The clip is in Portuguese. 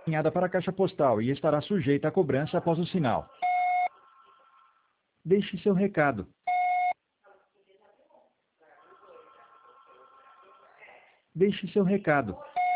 encaminhada para a caixa postal e estará sujeita a cobrança após o sinal. Deixe seu recado. Deixe seu recado.